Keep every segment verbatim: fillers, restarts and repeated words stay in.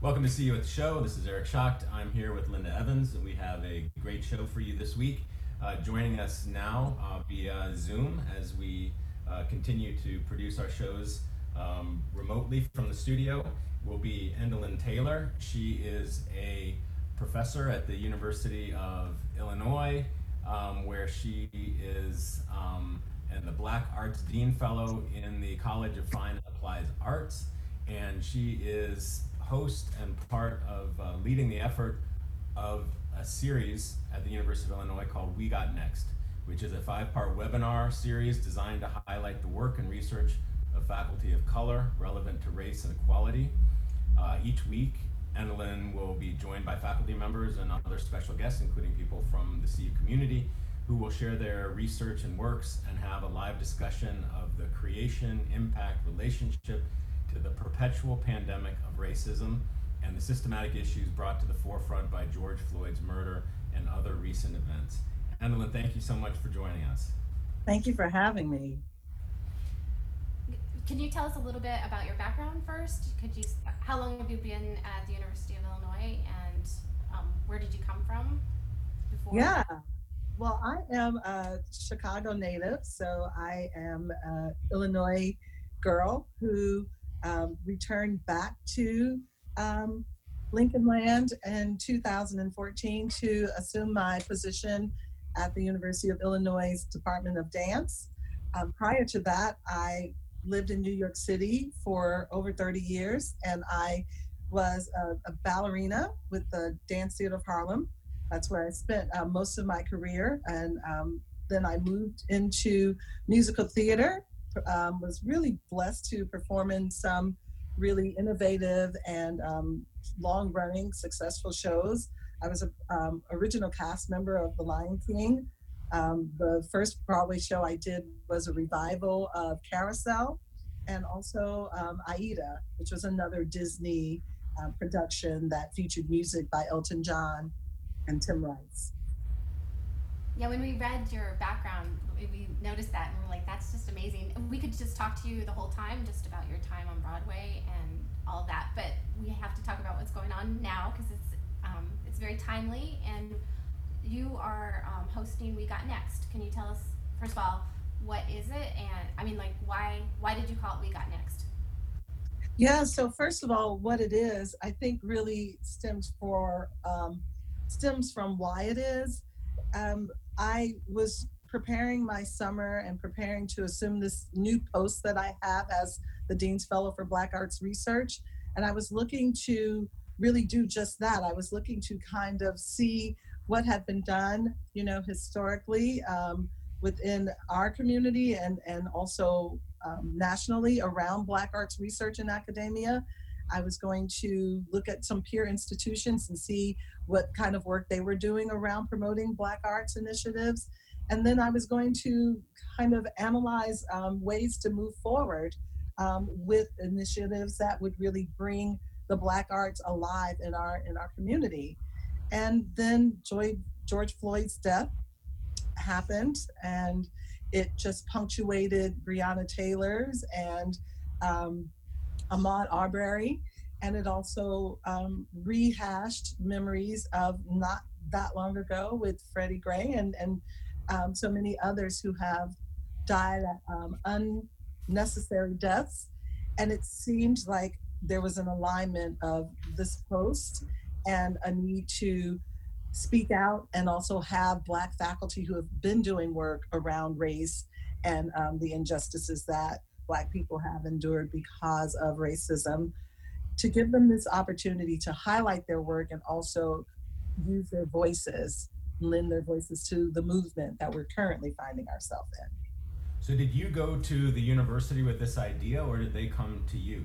Welcome to See You at the Show. This is Eric Schacht. I'm here with Linda Evans, and we have a great show for you this week. Uh, joining us now uh, via Zoom as we uh, continue to produce our shows um, remotely from the studio will be Endalyn Taylor. She is a professor at the University of Illinois, um, where she is um, and the Black Arts Dean Fellow in the College of Fine and Applied Arts, and she is host and part of uh, leading the effort of a series at the University of Illinois called We Got Next, which is a five-part webinar series designed to highlight the work and research of faculty of color relevant to race and equality. Uh, each week, Endalyn will be joined by faculty members and other special guests, including people from the C U community, who will share their research and works and have a live discussion of the creation, impact, relationship to the perpetual pandemic of racism and the systematic issues brought to the forefront by George Floyd's murder and other recent events. Endalyn, thank you so much for joining us. Thank you for having me. Can you tell us a little bit about your background first? Could you, how long have you been at the University of Illinois, and um, where did you come from before? Yeah, well, I am a Chicago native, so I am an Illinois girl who um, returned back to um, Lincoln Land in two thousand fourteen to assume my position at the University of Illinois Department of Dance. Um, prior to that, I lived in New York City for over thirty years, and I was a, a ballerina with the Dance Theater of Harlem. That's where I spent uh, most of my career, and um, then I moved into musical theater. Um, was really blessed to perform in some really innovative and um, long-running successful shows. I was an um, original cast member of The Lion King. Um, the first Broadway show I did was a revival of Carousel, and also um, Aida, which was another Disney uh, production that featured music by Elton John and Tim Rice. Yeah, when we read your background, we noticed that and we're like, that's just amazing. We could just talk to you the whole time just about your time on Broadway and all of that, but we have to talk about what's going on now because it's um, it's very timely, and you are um, hosting We Got Next. Can you tell us, first of all, what is it? And I mean, like, why why did you call it We Got Next? Yeah, so first of all, what it is, I think really stems for um, stems from why it is. Um, I was preparing my summer and preparing to assume this new post that I have as the Dean's Fellow for Black Arts Research. And I was looking to really do just that. I was looking to kind of see what had been done, you know, historically um, within our community and, and also um, nationally around Black arts research in academia. I was going to look at some peer institutions and see what kind of work they were doing around promoting Black arts initiatives. And then I was going to kind of analyze um, ways to move forward um, with initiatives that would really bring the Black arts alive in our in our community. And then Joy, George Floyd's death happened, and it just punctuated Breonna Taylor's and um, Ahmaud Arbery, and it also um, rehashed memories of not that long ago with Freddie Gray and, and um, so many others who have died um, unnecessary deaths. And it seemed like there was an alignment of this post and a need to speak out and also have Black faculty who have been doing work around race and um, the injustices that Black people have endured because of racism, to give them this opportunity to highlight their work and also use their voices, lend their voices to the movement that we're currently finding ourselves in. So did you go to the university with this idea, or did they come to you?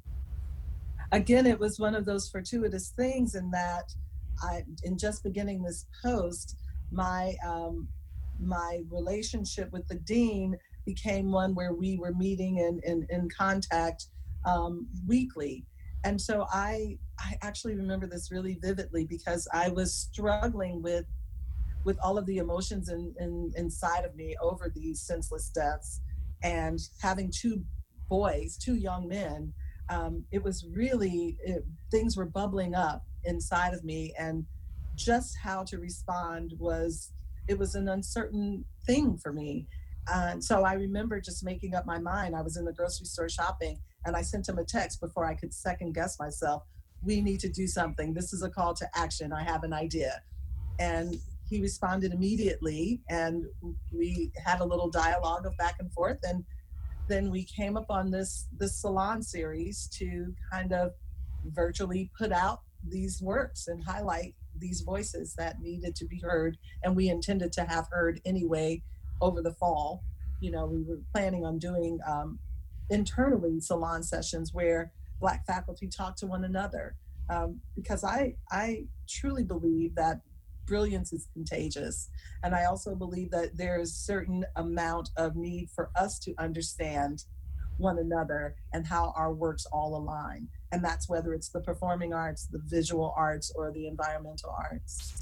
Again, it was one of those fortuitous things in that I, in just beginning this post, my um, my relationship with the dean became one where we were meeting and in, in, in contact um, weekly. And so I, I actually remember this really vividly because I was struggling with with all of the emotions in, in, inside of me over these senseless deaths, and having two boys, two young men, um, it was really, it, things were bubbling up inside of me, and just how to respond was, it was an uncertain thing for me. And so I remember just making up my mind. I was in the grocery store shopping, and I sent him a text before I could second guess myself. We need to do something. This is a call to action. I have an idea. And he responded immediately, and we had a little dialogue of back and forth. And then we came up on this this salon series to kind of virtually put out these works and highlight these voices that needed to be heard, and we intended to have heard anyway over the fall. You know, we were planning on doing um, internally salon sessions where Black faculty talk to one another, um, because I I truly believe that brilliance is contagious, and I also believe that there is certain amount of need for us to understand one another and how our works all align, and that's whether it's the performing arts, the visual arts, or the environmental arts.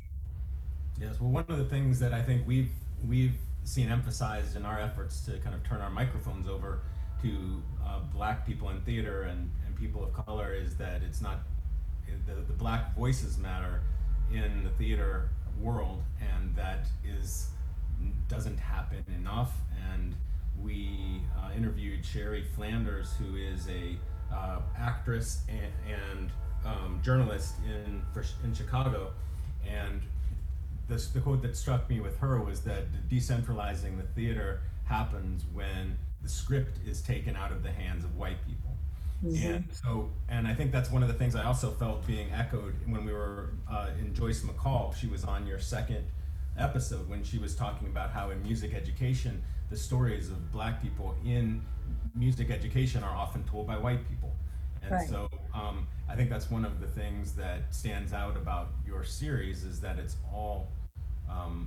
Yes, well, one of the things that I think we've we've seen emphasized in our efforts to kind of turn our microphones over to uh, Black people in theater and, and people of color is that it's not, the, the Black voices matter in the theater world, and that is doesn't happen enough. And we uh, interviewed Sherry Flanders, who is a uh, actress and, and um, journalist in for, in Chicago, and this, the quote that struck me with her was that decentralizing the theater happens when the script is taken out of the hands of white people. Mm-hmm. And so, and I think that's one of the things I also felt being echoed when we were uh, in Joyce McCall. She was on your second episode when she was talking about how in music education, the stories of Black people in music education are often told by white people. And right. so um, I think that's one of the things that stands out about your series is that it's all um,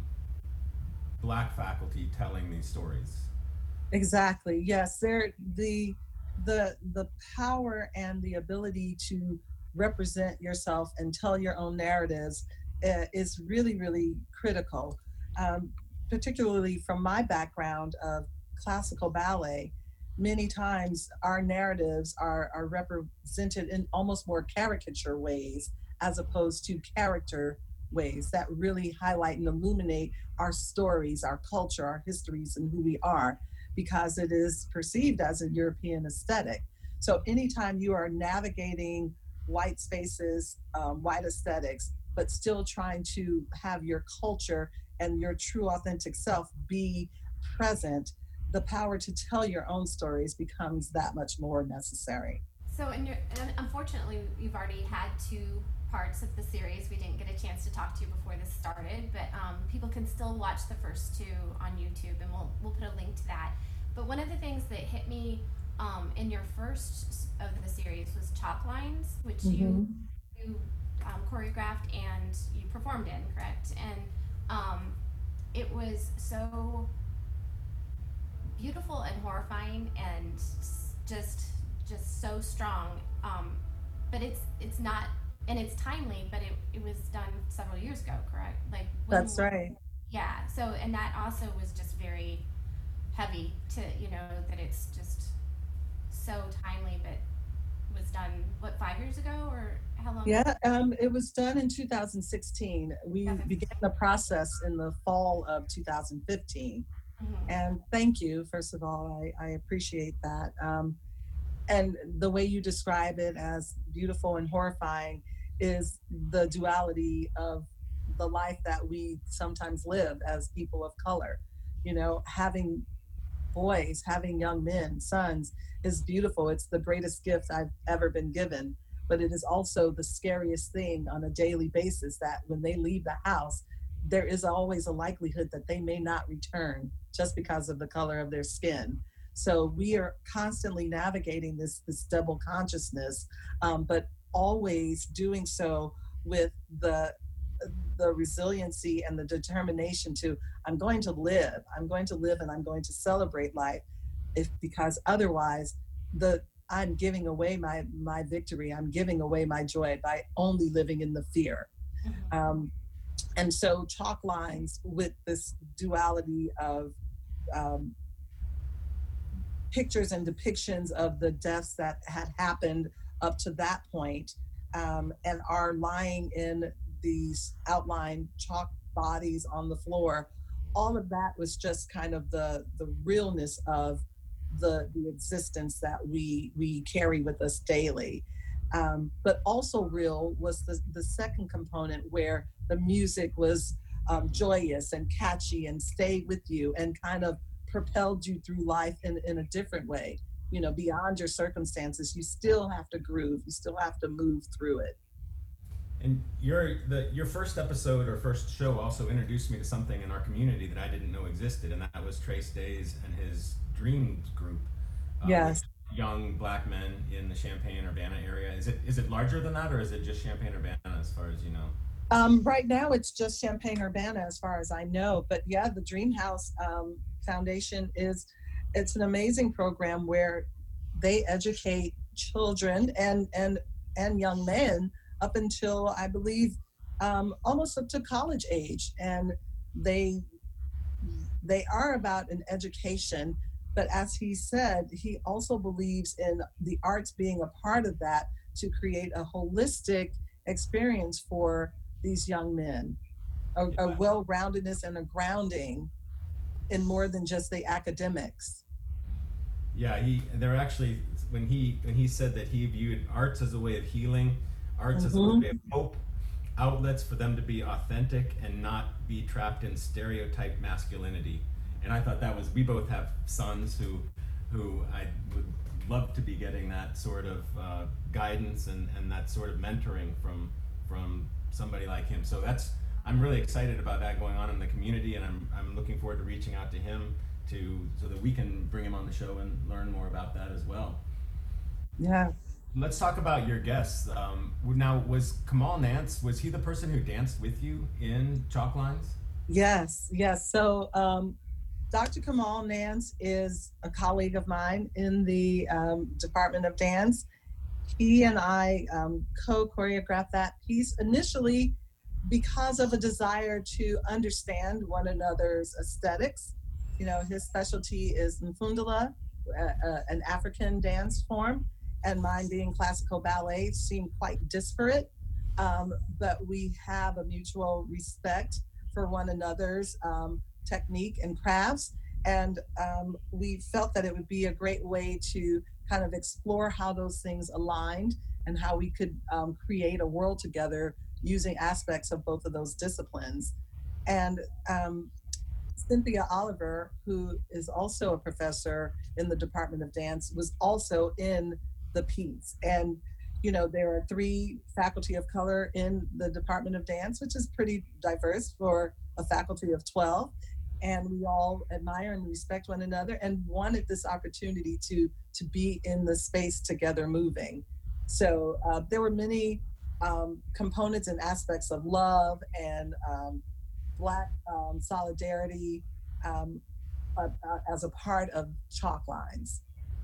Black faculty telling these stories. Exactly. Yes, there the the the power and the ability to represent yourself and tell your own narratives uh, is really, really critical. Um, particularly from my background of classical ballet, many times our narratives are, are represented in almost more caricature ways as opposed to character ways that really highlight and illuminate our stories, our culture, our histories, and who we are, because it is perceived as a European aesthetic. So anytime you are navigating white spaces, um, white aesthetics, but still trying to have your culture and your true authentic self be present, the power to tell your own stories becomes that much more necessary. So, and, you're, and unfortunately, we've already had two parts of the series. We didn't get a chance to talk to you before this started, but um, people can still watch the first two on YouTube, and we'll we'll put a link to that. But one of the things that hit me um, in your first of the series was Chalk Lines, which mm-hmm. you you um, choreographed and you performed in, correct? And um, it was so beautiful and horrifying, and just just so strong. Um, but it's it's not, and it's timely. But it, it was done several years ago, correct? Like when, that's right. Yeah. So, and that also was just very heavy to, you know, that it's just so timely, but was done what, five years ago or how long? Yeah, um, it was done in two thousand sixteen. We okay. began the process in the fall of two thousand fifteen. Mm-hmm. And thank you, first of all, I, I appreciate that. Um, and the way you describe it as beautiful and horrifying is the duality of the life that we sometimes live as people of color. You know, having boys, having young men, sons is beautiful. It's the greatest gift I've ever been given. But it is also the scariest thing on a daily basis, that when they leave the house, there is always a likelihood that they may not return just because of the color of their skin. So we are constantly navigating this, this double consciousness, um, but always doing so with the the resiliency and the determination to, I'm going to live, I'm going to live and I'm going to celebrate life, if because otherwise the I'm giving away my, my victory, I'm giving away my joy by only living in the fear. Mm-hmm. Um, and so Chalk Lines, with this duality of um, pictures and depictions of the deaths that had happened up to that point, um, and are lying in these outlined chalk bodies on the floor. All of that was just kind of the the realness of the the existence that we we carry with us daily. Um, but also real was the the second component, where the music was um, joyous and catchy and stayed with you and kind of propelled you through life in, in a different way. You know, beyond your circumstances, you still have to groove, you still have to move through it. And your the your first episode or first show also introduced me to something in our community that I didn't know existed, and that was Trace Days and his Dreams group, uh, with Yes. young black men in the Champaign Urbana area. Is it is it larger than that, or is it just Champaign Urbana as far as you know? Um, right now, it's just Champaign Urbana, as far as I know. But yeah, the Dream House um, Foundation is it's an amazing program where they educate children and and and young men up until, I believe, um, almost up to college age, and they they are about an education. But as he said, he also believes in the arts being a part of that, to create a holistic experience for these young men, a, a Yeah. well-roundedness and a grounding in more than just the academics. Yeah, he they're actually when he when he said that he viewed arts as a way of healing, arts as a Hmm. way of hope, outlets for them to be authentic and not be trapped in stereotyped masculinity. And I thought that was we both have sons who who I would love to be getting that sort of uh, guidance and, and that sort of mentoring from from somebody like him. So that's I'm really excited about that going on in the community, and I'm I'm looking forward to reaching out to him to so that we can bring him on the show and learn more about that as well. Yeah. Let's talk about your guests. Um, now, was Kamal Nance, was he the person who danced with you in Chalk Lines? Yes, yes. So um, Doctor Kamal Nance is a colleague of mine in the um, Department of Dance. He and I um, co-choreographed that piece initially because of a desire to understand one another's aesthetics. You know, his specialty is Mfundala, uh, uh, an African dance form, and mine being classical ballet seemed quite disparate. Um, but we have a mutual respect for one another's um, technique and crafts. And um, we felt that it would be a great way to kind of explore how those things aligned and how we could um, create a world together using aspects of both of those disciplines. And um, Cynthia Oliver, who is also a professor in the Department of Dance, was also in the piece. And, you know, there are three faculty of color in the Department of Dance, which is pretty diverse for a faculty of twelve. And we all admire and respect one another and wanted this opportunity to, to be in the space together moving. So uh, there were many um, components and aspects of love and um, Black um, solidarity um, uh, uh, as a part of Chalk Lines.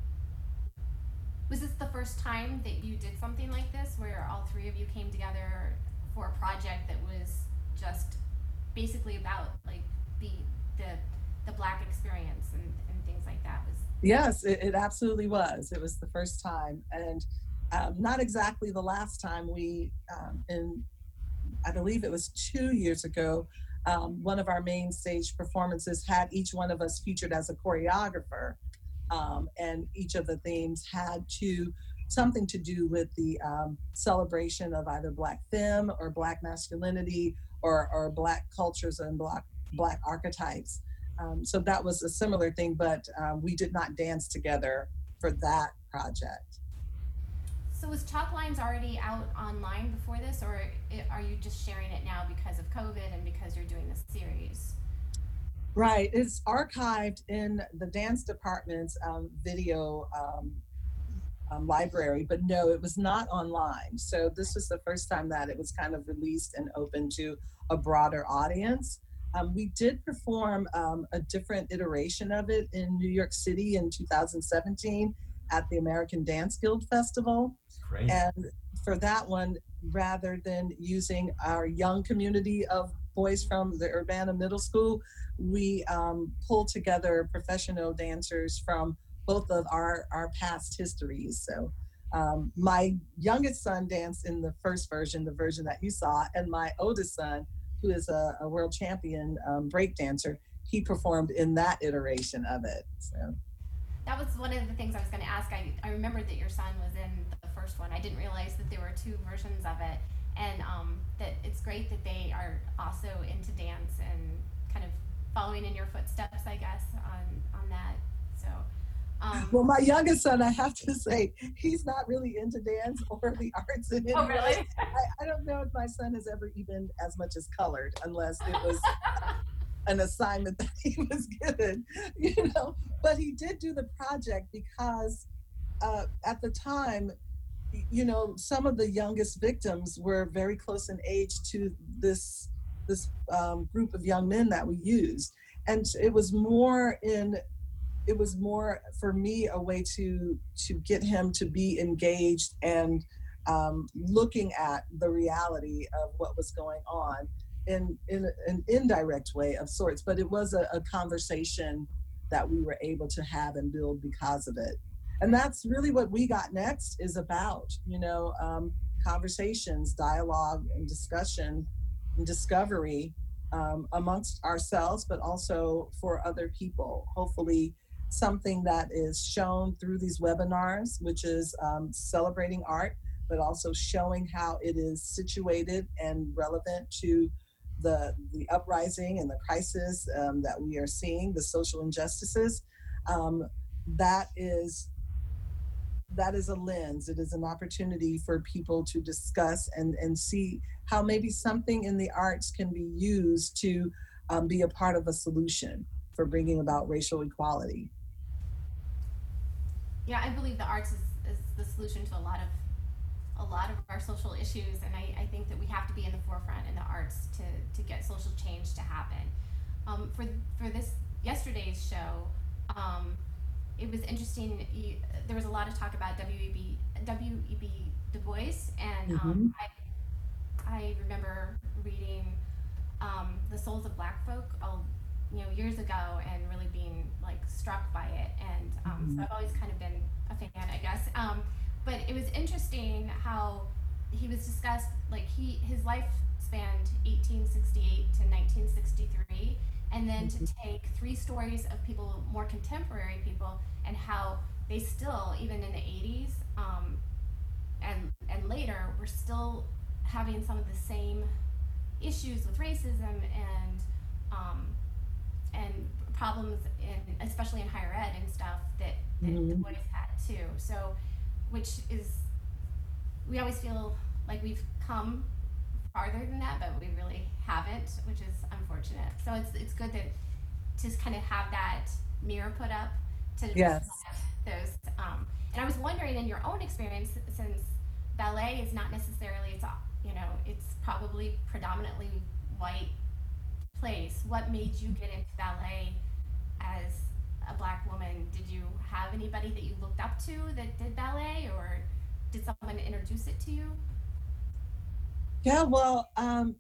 Was this the first time that you did something like this, where all three of you came together for a project that was just basically about like the the the Black experience and, and things like that? Was Yes, it, it absolutely was. It was the first time, and um, not exactly the last time. We, um, in I believe it was two years ago, um, one of our main stage performances had each one of us featured as a choreographer, um, and each of the themes had to something to do with the um, celebration of either Black femme or Black masculinity or, or Black cultures and Black Black archetypes. Um, so that was a similar thing, but um, we did not dance together for that project. so was Chalk Lines already out online before this, or it, are you just sharing it now because of COVID and because you're doing this series? Right, it's archived in the dance department's um, video um, um, library, but no, it was not online. So this was the first time that it was kind of released and open to a broader audience. Um, we did perform um, a different iteration of it in New York City in two thousand seventeen at the American Dance Guild Festival. Great. And for that one, rather than using our young community of boys from the Urbana Middle School, we um, pulled together professional dancers from both of our our past histories. So um, my youngest son danced in the first version, the version that you saw, and my oldest son, who is a, a world champion um, break dancer, he performed in that iteration of it. So That was one of the things I was going to ask. I, I remembered that your son was in the first one. I didn't realize that there were two versions of it, and um, that it's great that they are also into dance and kind of following in your footsteps, I guess, on on that. So, um, well, my youngest son, I have to say, he's not really into dance or the arts in any oh way. really? I, I don't know if my son has ever even as much as colored, unless it was an assignment that he was given, you know. But he did do the project because uh, at the time, you know, some of the youngest victims were very close in age to this this um, group of young men that we used, and it was more in it was more for me a way to to get him to be engaged and um, looking at the reality of what was going on in in an indirect way of sorts, but it was a, a conversation that we were able to have and build because of it. And that's really what We Got Next is about, you know, um, conversations, dialogue, and discussion and discovery um, amongst ourselves, but also for other people. Hopefully, something that is shown through these webinars, which is um, celebrating art, but also showing how it is situated and relevant to the, the uprising and the crisis um, that we are seeing, the social injustices. Um, that is that is a lens. It is an opportunity for people to discuss and, and see how maybe something in the arts can be used to um, be a part of a solution for bringing about racial equality. Yeah, I believe the arts is, is the solution to a lot of a lot of our social issues, and I, I think that we have to be in the forefront in the arts to, to get social change to happen. Um, for for this yesterday's show, um, it was interesting. You, there was a lot of talk about W E B W E B Du Bois, and um, I I remember reading um, The Souls of Black Folk, all, you know, years ago, and really being like struck by it. And um, Mm-hmm. so I've always kind of been a fan, I guess. Um, but it was interesting how he was discussed. Like he his life spanned eighteen sixty-eight to nineteen sixty-three, and then to take three stories of people, more contemporary people, and how they still, even in the eighties um, and and later, were still having some of the same issues with racism and um, and problems in, especially in higher ed and stuff, that, that Mhm. Du Bois had too. So, which is, we always feel like we've come farther than that, but we really haven't, which is unfortunate. So it's it's good that to kind of have that mirror put up to Yes. reflect those. Um, and I was wondering, in your own experience, since ballet is not necessarily, it's a- you know, it's probably predominantly white place. What made you get into ballet as a black woman? Did you have anybody that you looked up to that did ballet, or did someone introduce it to you? Yeah, well, um,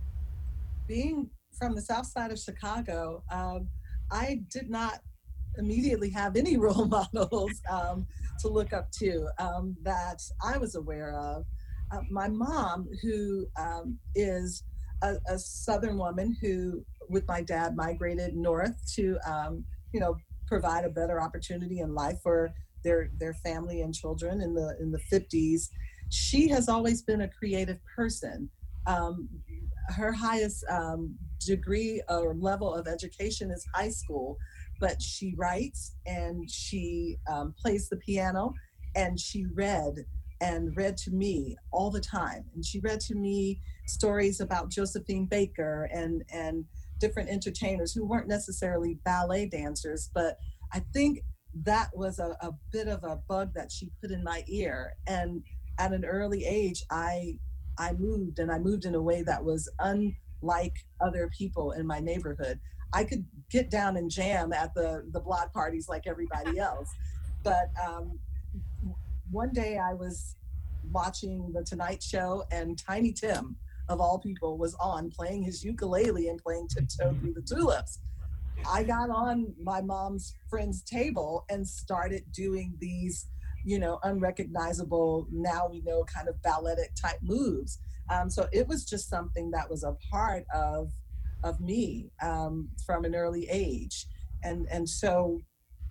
being from the south side of Chicago, um, I did not immediately have any role models um, to look up to um, that I was aware of. Uh, my mom, who um, is a, a Southern woman who, with my dad, migrated north to, um, you know, provide a better opportunity in life for their their family and children in the in the fifties. She has always been a creative person. Um, her highest um, degree or level of education is high school, but she writes and she um, plays the piano, and she read and read to me all the time. And she read to me stories about Josephine Baker and and different entertainers who weren't necessarily ballet dancers, but I think that was a, a bit of a bug that she put in my ear. And at an early age, I I moved, and I moved in a way that was unlike other people in my neighborhood. I could get down and jam at the, the block parties like everybody else. But um, one day I was watching The Tonight Show, and Tiny Tim, of all people, was on playing his ukulele and playing Tiptoe Through the Tulips. I got on my mom's friend's table and started doing these, you know, unrecognizable, now we know, kind of balletic type moves. Um, so it was just something that was a part of of me um, from an early age, and and so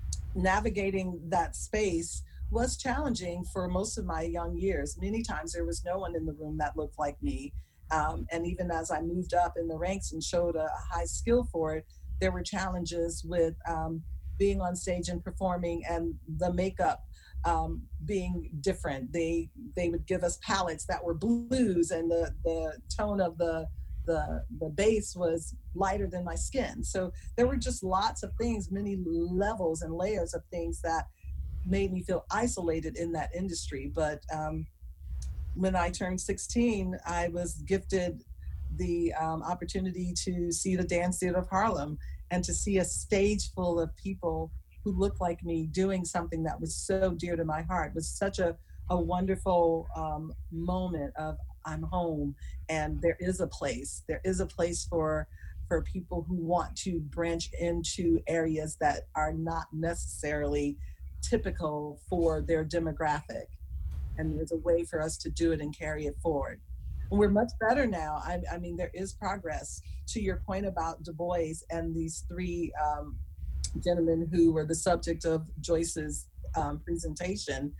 navigating that space was challenging for most of my young years. Many times there was no one in the room that looked like me. Um, and even as I moved up in the ranks and showed a, a high skill for it, there were challenges with um, being on stage and performing, and the makeup um, being different. They they would give us palettes that were blues, and the the tone of the the the bass was lighter than my skin. So there were just lots of things, many levels and layers of things that made me feel isolated in that industry. But um, when I turned sixteen, I was gifted the um, opportunity to see the Dance Theater of Harlem and to see a stage full of people who looked like me doing something that was so dear to my heart. It was such a, a wonderful um, moment of I'm home, and there is a place. There is a place for for people who want to branch into areas that are not necessarily typical for their demographic. And there's a way for us to do it and carry it forward. And we're much better now. I, I mean, there is progress. To your point about Du Bois and these three um, gentlemen who were the subject of Joyce's um, presentation,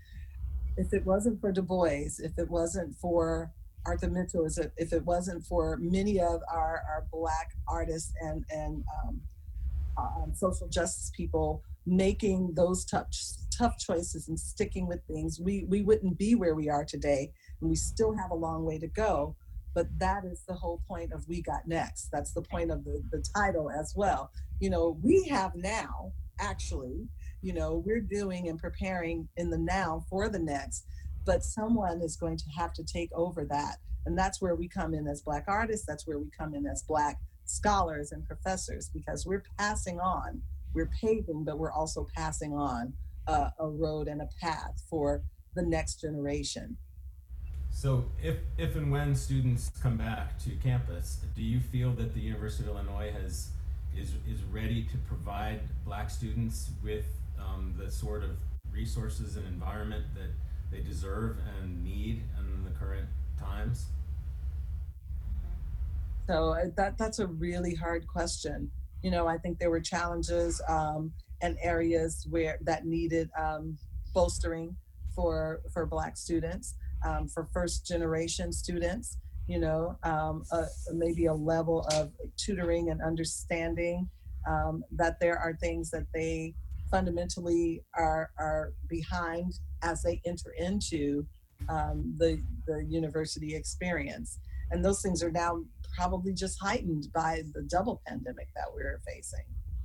if it wasn't for Du Bois, if it wasn't for Arthur Mitchell, if it wasn't for many of our, our Black artists and, and um, um, social justice people making those tough, tough choices and sticking with things, we, we wouldn't be where we are today. And we still have a long way to go. But that is the whole point of We Got Next. That's the point of the, the title as well. You know, we have now, actually, you know, we're doing and preparing in the now for the next, but someone is going to have to take over that. And that's where we come in as Black artists. That's where we come in as Black scholars and professors, because we're passing on, we're paving, but we're also passing on uh, a road and a path for the next generation. So if, if and when students come back to campus, do you feel that the University of Illinois has is, is ready to provide Black students with um, the sort of resources and environment that they deserve and need in the current times? So that that's a really hard question. You know, I think there were challenges um, and areas where that needed um, bolstering for for Black students, um, for first generation students. You know, um, uh, maybe a level of tutoring and understanding um, that there are things that they fundamentally are are behind as they enter into um, the the university experience, and those things are now probably just heightened by the double pandemic that we're facing.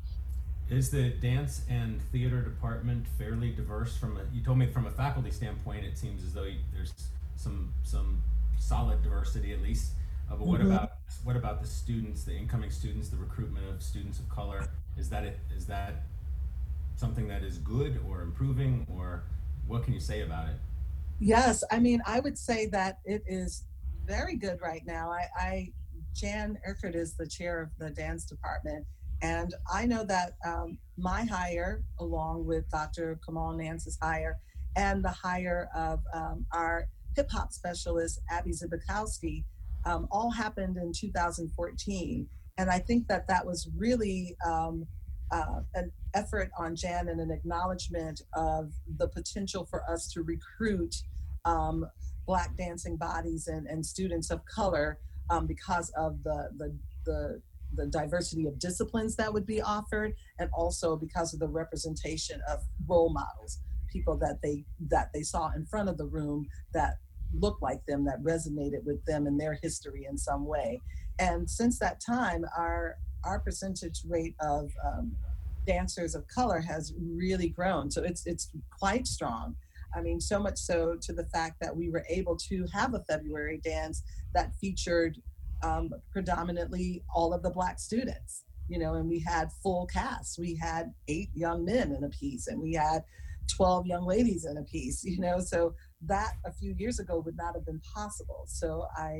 Is the dance and theater department fairly diverse from a, you told me from a faculty standpoint, it seems as though you, there's some some solid diversity at least, uh, but what mm-hmm. about what about the students, the incoming students, the recruitment of students of color? Is that it, is that something that is good or improving, or what can you say about it? Yes, I mean, I would say that it is very good right now. I, I Jan Erfurt is the chair of the dance department, and I know that um, my hire, along with Doctor Kamal Nance's hire, and the hire of um, our hip hop specialist, Abby Zibikowski, um, all happened in two thousand fourteen. And I think that that was really um, uh, an effort on Jan and an acknowledgement of the potential for us to recruit um, Black dancing bodies and, and students of color um, because of the, the, the, the diversity of disciplines that would be offered, and also because of the representation of role models, people that they, that they saw in front of the room that looked like them, that resonated with them and their history in some way. And since that time, our, our percentage rate of um, dancers of color has really grown. So it's, it's quite strong. I mean, so much so to the fact that we were able to have a February dance that featured um, predominantly all of the Black students, you know, and we had full casts. We had eight young men in a piece, and we had twelve young ladies in a piece, you know, so that a few years ago would not have been possible. So I,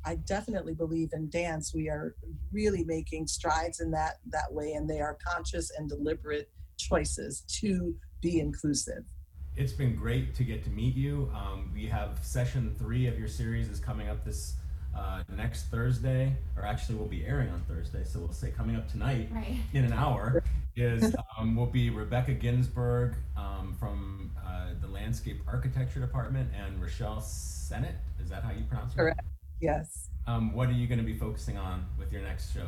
I definitely believe in dance. We are really making strides in that that way, and they are conscious and deliberate choices to be inclusive. It's been great to get to meet you. Um, we have session three of your series is coming up this uh, next Thursday, or actually will be airing on Thursday. So we'll say coming up tonight Right. in an hour is um, will be Rebecca Ginsburg um, from uh, the Landscape Architecture Department and Rochelle Sennett. Is that how you pronounce it? Correct. Yes. Um, what are you going to be focusing on with your next show?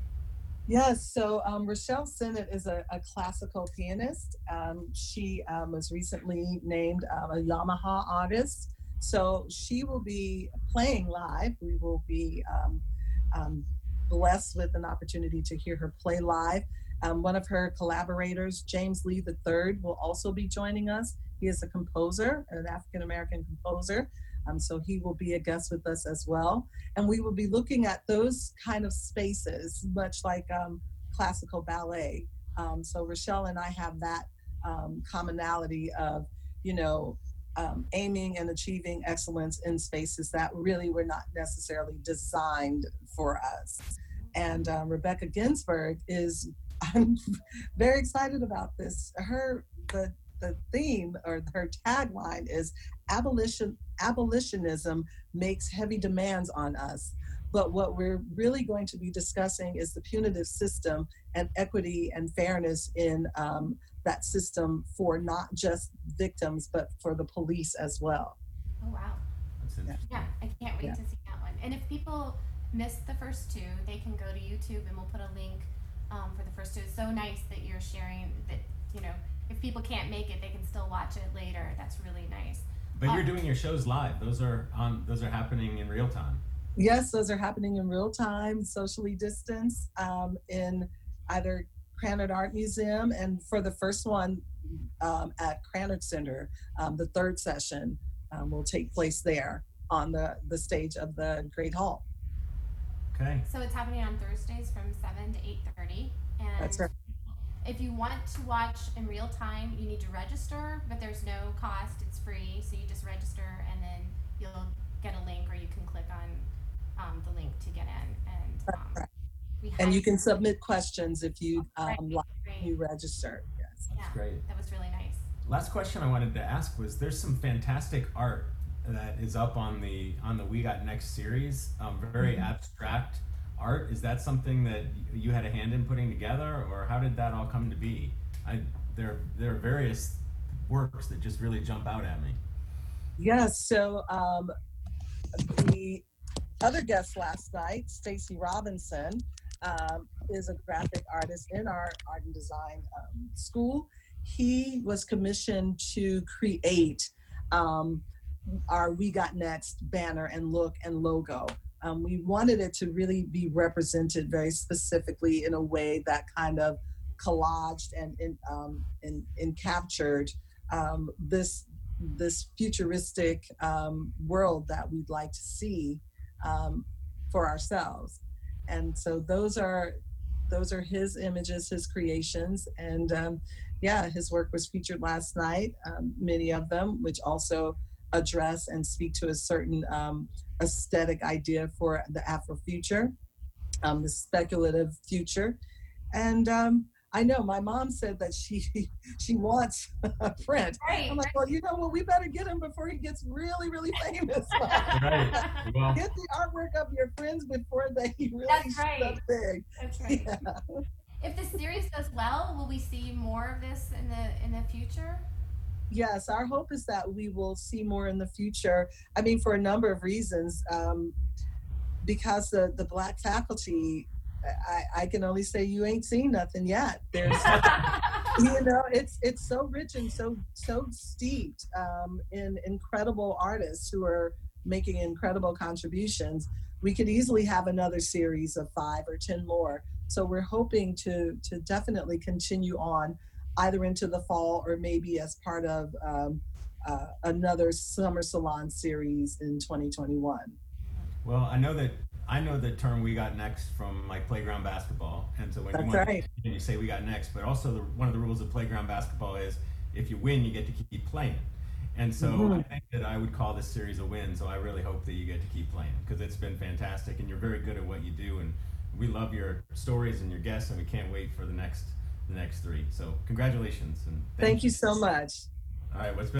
Yes, so um, Rochelle Sennett is a, a classical pianist. Um, she um, was recently named um, a Yamaha artist. So she will be playing live. We will be um, um, blessed with an opportunity to hear her play live. Um, one of her collaborators, James Lee the third, will also be joining us. He is a composer, an African-American composer. Um, so he will be a guest with us as well. And we will be looking at those kind of spaces, much like um, classical ballet. Um, so Rochelle and I have that um, commonality of, you know, um, aiming and achieving excellence in spaces that really were not necessarily designed for us. And uh, Rebecca Ginsburg is, I'm very excited about this. Her, the, the theme or her tagline is abolition, abolitionism makes heavy demands on us. But what we're really going to be discussing is the punitive system and equity and fairness in um, that system for not just victims, but for the police as well. Oh, wow. That's interesting. Yeah, I can't wait Yeah. to see that one. And if people missed the first two, they can go to YouTube and we'll put a link um, for the first two. It's so nice that you're sharing that, you know, if people can't make it, they can still watch it later. That's really nice. But you're Um, doing your shows live. Those are on. Those are happening in real time. Yes, those are happening in real time, socially distanced, um, in either Krannert Art Museum, and for the first one um, at Krannert Center, um, the third session um, will take place there on the, the stage of the Great Hall. Okay. So it's happening on Thursdays from seven to eight thirty. And That's right. if you want to watch in real time, you need to register, but there's no cost. It's free. So you just register and then you'll get a link, or you can click on um, the link to get in. And That's um, right. we And had- you can submit questions if you Right, um, like great. you register. Yes. Yeah, Great. that was really nice. Last question I wanted to ask was: there's some fantastic art that is up on the on the We Got Next series. Um, very Mhm. abstract art. Is that something that you had a hand in putting together, or how did that all come to be? I there there are various works that just really jump out at me. Yes. So um, the other guest last night, Stacy Robinson, um, is a graphic artist in our art and design um, school. He was commissioned to create um, our We Got Next banner and look and logo. Um, we wanted it to really be represented very specifically in a way that kind of collaged and, and, um, and, and captured um, this this futuristic um, world that we'd like to see um, for ourselves. And so those are those are his images, his creations, and um, yeah, his work was featured last night. Um, many of them, which also address and speak to a certain um, aesthetic idea for the Afrofuture, um, the speculative future, and. Um, I know my mom said that she she wants a print. Right. I'm like, well, you know what? We better get him before he gets really, really famous. Right. Well, Get the artwork of your friends before they really That's shoot right. up big. That's right. Yeah. If the series does well, will we see more of this in the in the future? Yes, our hope is that we will see more in the future. I mean, for a number of reasons. Um, because the, the Black faculty, I, I can only say you ain't seen nothing yet. There's, you know, it's it's so rich and so so steeped um, in incredible artists who are making incredible contributions. We could easily have another series of five or ten more. So we're hoping to to definitely continue on, either into the fall or maybe as part of um, uh, another summer salon series in twenty twenty-one. well, I know that I know the term "We Got Next" from like playground basketball, and so when That's you want right. to, you say "We Got Next," but also the, one of the rules of playground basketball is if you win, you get to keep playing. And so Mhm. I think that I would call this series a win. So I really hope that you get to keep playing because it's been fantastic and you're very good at what you do. And we love your stories and your guests, and we can't wait for the next the next three. So congratulations and Thank you so much. All right, what's been